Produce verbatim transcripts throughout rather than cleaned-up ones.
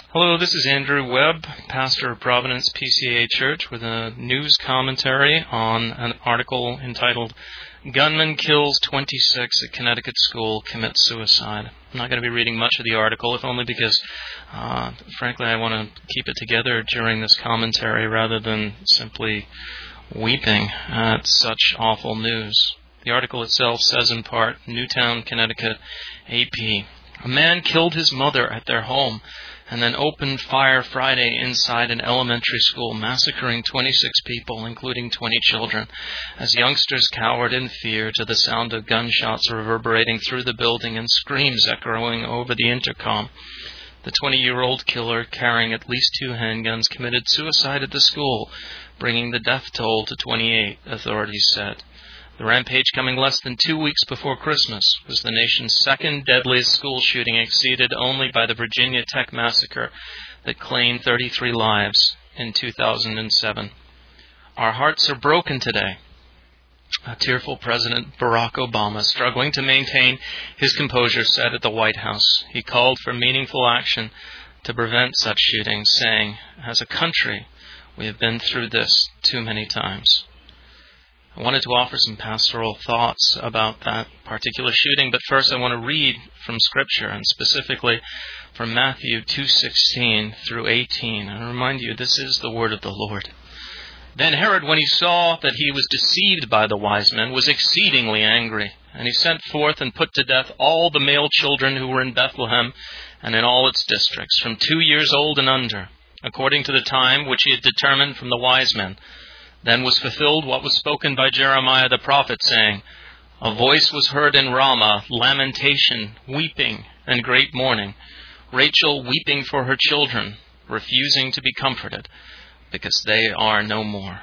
Hello, this is Andrew Webb, pastor of Providence P C A Church, with a news commentary on an article entitled, Gunman Kills twenty-six at Connecticut School, Commits Suicide. I'm not going to be reading much of the article, if only because, uh, frankly, I want to keep it together during this commentary rather than simply weeping at such awful news. The article itself says in part, Newtown, Connecticut, A P. A man killed his mother at their home and then opened fire Friday inside an elementary school, massacring twenty-six people, including twenty children, as youngsters cowered in fear to the sound of gunshots reverberating through the building and screams echoing over the intercom. The twenty-year-old killer, carrying at least two handguns, committed suicide at the school, bringing the death toll to twenty-eight, authorities said. The rampage, coming less than two weeks before Christmas, was the nation's second deadliest school shooting, exceeded only by the Virginia Tech massacre that claimed thirty-three lives in two thousand seven. Our hearts are broken today. A tearful President Barack Obama, struggling to maintain his composure, said at the White House. He called for meaningful action to prevent such shootings, saying, "As a country, we have been through this too many times." I wanted to offer some pastoral thoughts about that particular shooting, but first I want to read from Scripture, and specifically from Matthew two sixteen through eighteen. And I remind you, this is the word of the Lord. Then Herod, when he saw that he was deceived by the wise men, was exceedingly angry, and he sent forth and put to death all the male children who were in Bethlehem and in all its districts, from two years old and under, according to the time which he had determined from the wise men. Then was fulfilled what was spoken by Jeremiah the prophet, saying, A voice was heard in Ramah, lamentation, weeping, and great mourning, Rachel weeping for her children, refusing to be comforted, because they are no more.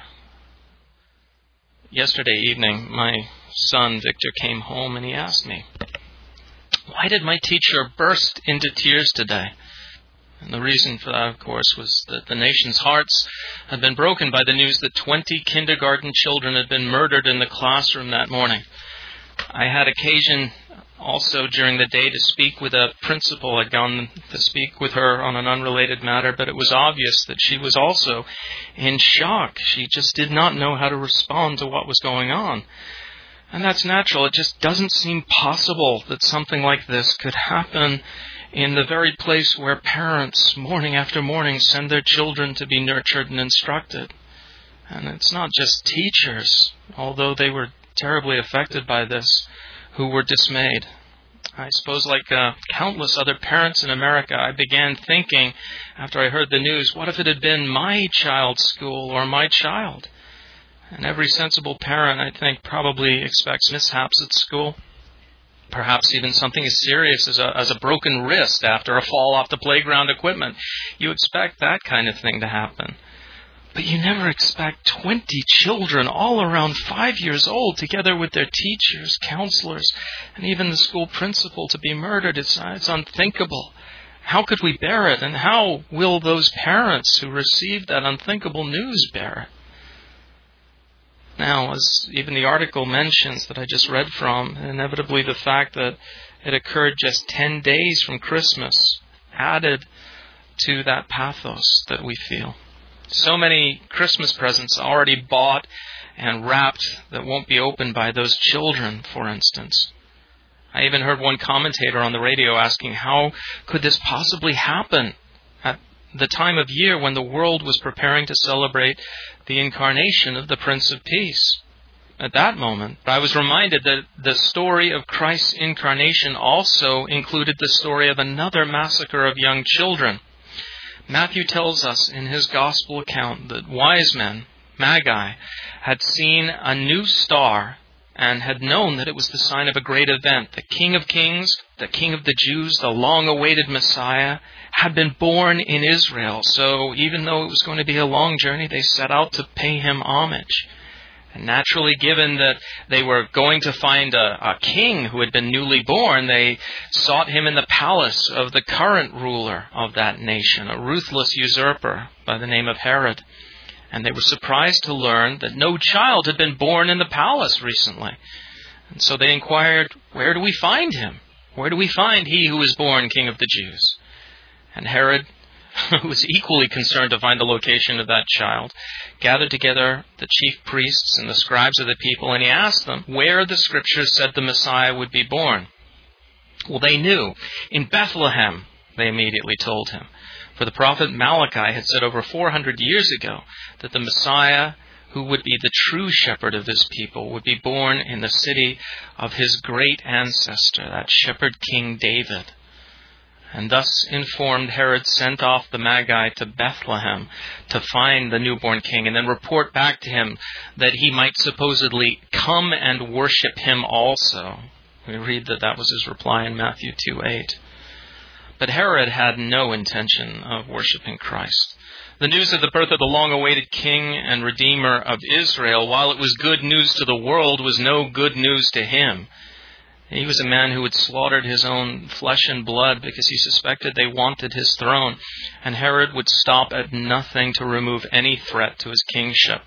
Yesterday evening, my son Victor came home and he asked me, Why did my teacher burst into tears today? And the reason for that, of course, was that the nation's hearts had been broken by the news that twenty kindergarten children had been murdered in the classroom that morning. I had occasion also during the day to speak with a principal. I'd gone to speak with her on an unrelated matter, but it was obvious that she was also in shock. She just did not know how to respond to what was going on. And that's natural. It just doesn't seem possible that something like this could happen in the very place where parents, morning after morning, send their children to be nurtured and instructed. And it's not just teachers, although they were terribly affected by this, who were dismayed. I suppose like uh, countless other parents in America, I began thinking, after I heard the news, what if it had been my child's school or my child? And every sensible parent, I think, probably expects mishaps at school. Perhaps even something as serious as a, as a broken wrist after a fall off the playground equipment. You expect that kind of thing to happen. But you never expect twenty children, all around five years old, together with their teachers, counselors, and even the school principal, to be murdered. It's, it's unthinkable. How could we bear it? And how will those parents who received that unthinkable news bear it? Now, as even the article mentions that I just read from, inevitably the fact that it occurred just ten days from Christmas added to that pathos that we feel. So many Christmas presents already bought and wrapped that won't be opened by those children, for instance. I even heard one commentator on the radio asking, how could this possibly happen at the time of year when the world was preparing to celebrate the incarnation of the Prince of Peace? At that moment, I was reminded that the story of Christ's incarnation also included the story of another massacre of young children. Matthew tells us in his gospel account that wise men, magi, had seen a new star and had known that it was the sign of a great event. The King of Kings, the King of the Jews, the long-awaited Messiah, had been born in Israel. So even though it was going to be a long journey, they set out to pay him homage. And naturally, given that they were going to find a, a king who had been newly born, they sought him in the palace of the current ruler of that nation, a ruthless usurper by the name of Herod. And they were surprised to learn that no child had been born in the palace recently. And so they inquired, where do we find him? Where do we find he who is born King of the Jews? And Herod, who was equally concerned to find the location of that child, gathered together the chief priests and the scribes of the people, and he asked them where the scriptures said the Messiah would be born. Well, they knew. In Bethlehem, they immediately told him. For the prophet Malachi had said over four hundred years ago that the Messiah, who would be the true shepherd of his people, would be born in the city of his great ancestor, that shepherd King David. And thus informed, Herod sent off the Magi to Bethlehem to find the newborn king and then report back to him that he might supposedly come and worship him also. We read that that was his reply in Matthew two eight. But Herod had no intention of worshiping Christ. The news of the birth of the long-awaited King and Redeemer of Israel, while it was good news to the world, was no good news to him. He was a man who had slaughtered his own flesh and blood because he suspected they wanted his throne, and Herod would stop at nothing to remove any threat to his kingship.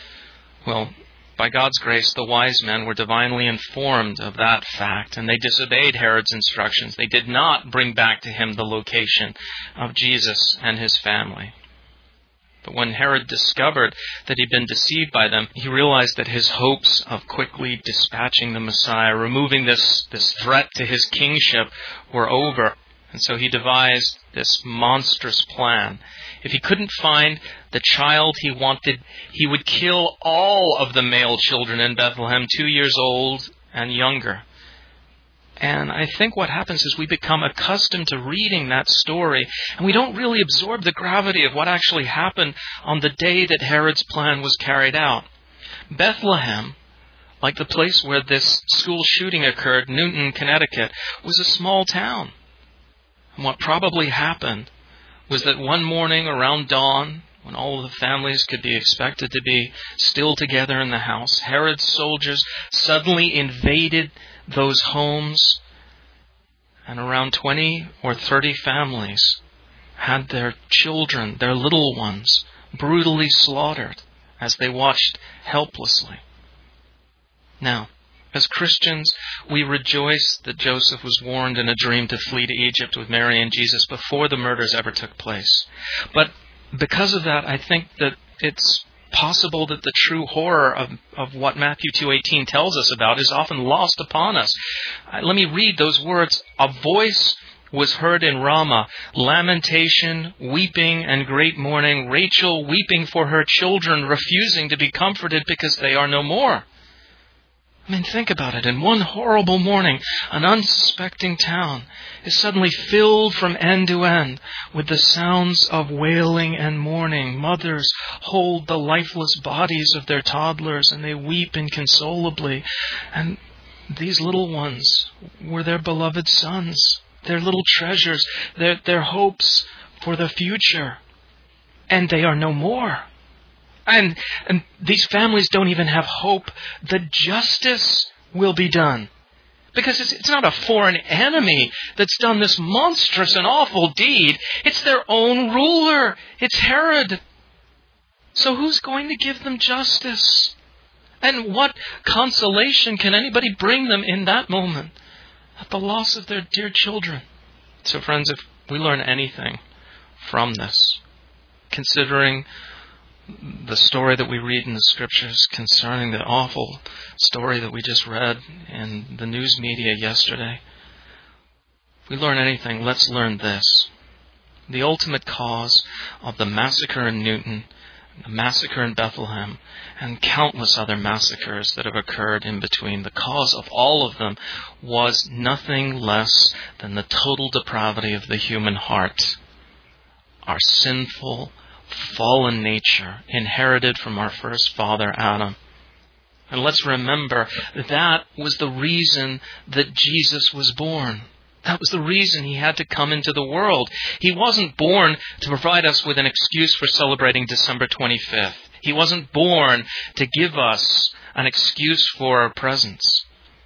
Well, by God's grace, the wise men were divinely informed of that fact, and they disobeyed Herod's instructions. They did not bring back to him the location of Jesus and his family. But when Herod discovered that he'd been deceived by them, he realized that his hopes of quickly dispatching the Messiah, removing this, this threat to his kingship, were over. And so he devised this monstrous plan. If he couldn't find the child he wanted, he would kill all of the male children in Bethlehem, two years old and younger. And I think what happens is we become accustomed to reading that story, and we don't really absorb the gravity of what actually happened on the day that Herod's plan was carried out. Bethlehem, like the place where this school shooting occurred, Newton, Connecticut, was a small town. And what probably happened was that one morning around dawn, when all of the families could be expected to be still together in the house, Herod's soldiers suddenly invaded those homes, and around twenty or thirty families had their children, their little ones, brutally slaughtered as they watched helplessly. Now, as Christians, we rejoice that Joseph was warned in a dream to flee to Egypt with Mary and Jesus before the murders ever took place. But because of that, I think that it's possible that the true horror of, of what Matthew two eighteen tells us about is often lost upon us. Uh, let me read those words. A voice was heard in Ramah, lamentation, weeping, and great mourning, Rachel weeping for her children, refusing to be comforted because they are no more. I mean, think about it. In one horrible morning, an unsuspecting town is suddenly filled from end to end with the sounds of wailing and mourning. Mothers hold the lifeless bodies of their toddlers and they weep inconsolably. And these little ones were their beloved sons, their little treasures, their, their hopes for the future. And they are no more. And, and these families don't even have hope that justice will be done. Because it's, it's not a foreign enemy that's done this monstrous and awful deed. It's their own ruler. It's Herod. So who's going to give them justice? And what consolation can anybody bring them in that moment at the loss of their dear children? So friends, if we learn anything from this, considering the story that we read in the Scriptures concerning the awful story that we just read in the news media yesterday, if we learn anything, let's learn this. The ultimate cause of the massacre in Newton, the massacre in Bethlehem, and countless other massacres that have occurred in between, the cause of all of them was nothing less than the total depravity of the human heart. Our sinful, fallen nature inherited from our first father, Adam. And let's remember, that was the reason that Jesus was born. That was the reason he had to come into the world. He wasn't born to provide us with an excuse for celebrating December twenty-fifth. He wasn't born to give us an excuse for our presents.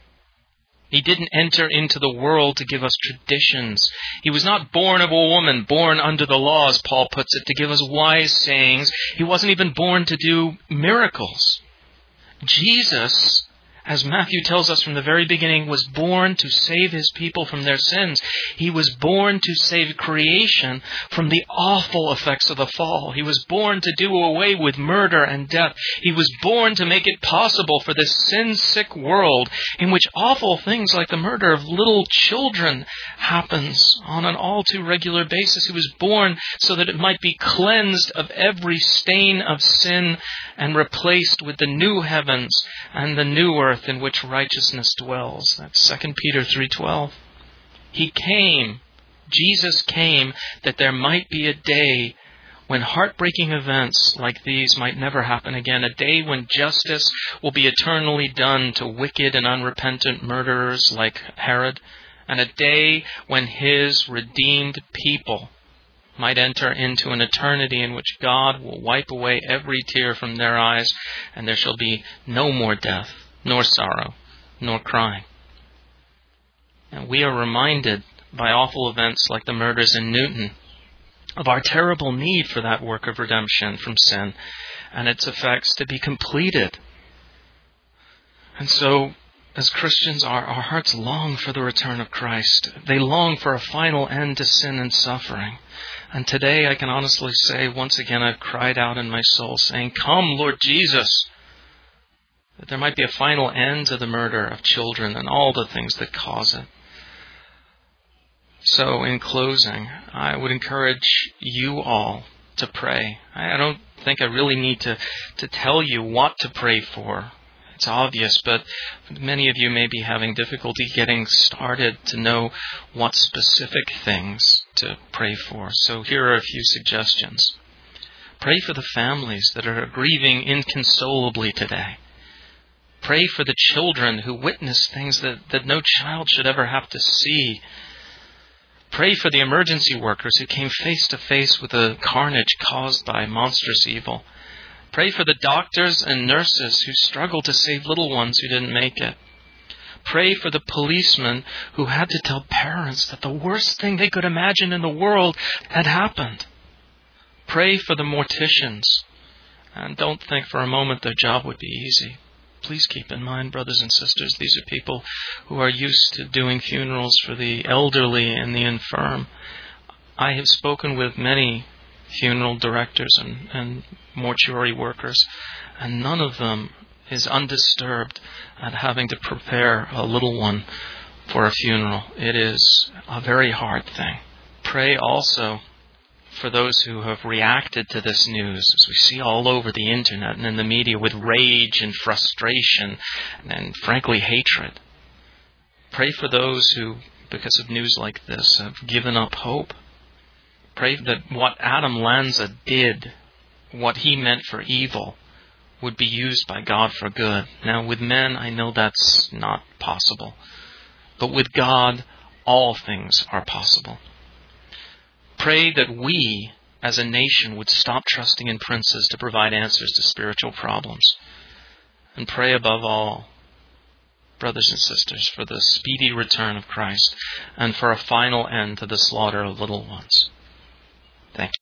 He didn't enter into the world to give us traditions. He was not born of a woman, born under the law, as Paul puts it, to give us wise sayings. He wasn't even born to do miracles. Jesus, as Matthew tells us from the very beginning, was born to save his people from their sins. He was born to save creation from the awful effects of the fall. He was born to do away with murder and death. He was born to make it possible for this sin-sick world in which awful things like the murder of little children happens on an all too regular basis. He was born so that it might be cleansed of every stain of sin and replaced with the new heavens and the new earth in which righteousness dwells. That's Second Peter three twelve. He came, Jesus came, that there might be a day when heartbreaking events like these might never happen again. A day when justice will be eternally done to wicked and unrepentant murderers like Herod. And a day when his redeemed people might enter into an eternity in which God will wipe away every tear from their eyes, and there shall be no more death, nor sorrow, nor crying. And we are reminded by awful events like the murders in Newton of our terrible need for that work of redemption from sin and its effects to be completed. And so, as Christians, our, our hearts long for the return of Christ. They long for a final end to sin and suffering. And today I can honestly say, once again, I've cried out in my soul saying, "Come, Lord Jesus," that there might be a final end to the murder of children and all the things that cause it. So, in closing, I would encourage you all to pray. I don't think I really need to, to tell you what to pray for. It's obvious, but many of you may be having difficulty getting started to know what specific things to pray for. So here are a few suggestions. Pray for the families that are grieving inconsolably today. Pray for the children who witness things that, that no child should ever have to see. Pray for the emergency workers who came face to face with the carnage caused by monstrous evil. Pray for the doctors and nurses who struggle to save little ones who didn't make it. Pray for the policemen who had to tell parents that the worst thing they could imagine in the world had happened. Pray for the morticians. And don't think for a moment their job would be easy. Please keep in mind, brothers and sisters, these are people who are used to doing funerals for the elderly and the infirm. I have spoken with many funeral directors and, and mortuary workers, and none of them is undisturbed at having to prepare a little one for a funeral. It is a very hard thing. Pray also for those who have reacted to this news, as we see all over the internet and in the media, with rage and frustration and, frankly, hatred. Pray for those who, because of news like this, have given up hope. Pray that what Adam Lanza did, what he meant for evil, would be used by God for good. Now, with men, I know that's not possible. But with God, all things are possible. Pray that we, as a nation, would stop trusting in princes to provide answers to spiritual problems. And pray above all, brothers and sisters, for the speedy return of Christ and for a final end to the slaughter of little ones.